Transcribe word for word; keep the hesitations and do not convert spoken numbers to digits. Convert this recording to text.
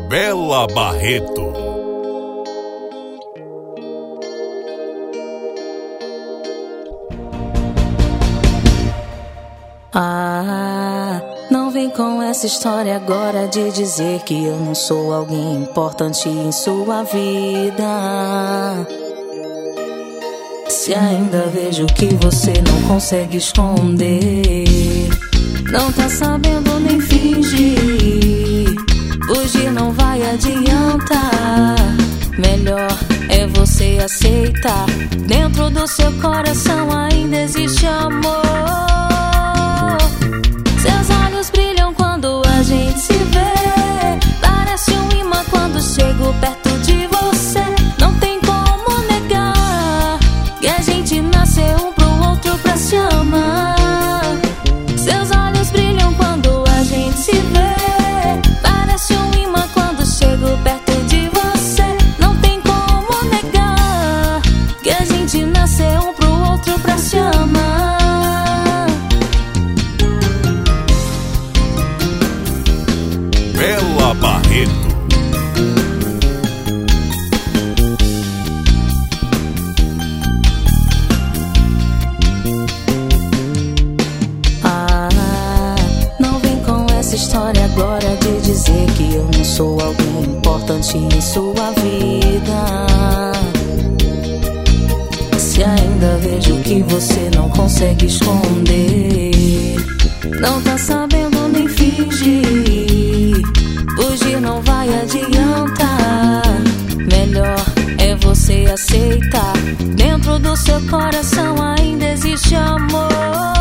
Bela Barreto. Ah, não vem com essa história agora de dizer que eu não sou alguém importante em sua vida. Se ainda vejo que você não consegue esconder, não tá sabendo nem fingir, fugir não vai adiantar. Melhor é você aceitar, dentro do seu coração ainda existe amor. Seus olhos brilham quando a gente se vê, parece um imã quando chego perto de você. Não tem como negar que a gente nasceu um pro outro pra se amar. Seus olhos brilham quando a gente se vê, parece um imã quando chego perto de você. Não tem como negar que a gente nasceu um pro outro pra se amar. Bela Barreto. Ah, não vem com essa história agora de dizer que eu não sou alguém importante em sua vida. Se ainda vejo que você não consegue esconder, não tá sabendo nem fingir, fugir não vai adiantar. Melhor é você aceitar, dentro do seu coração ainda existe amor.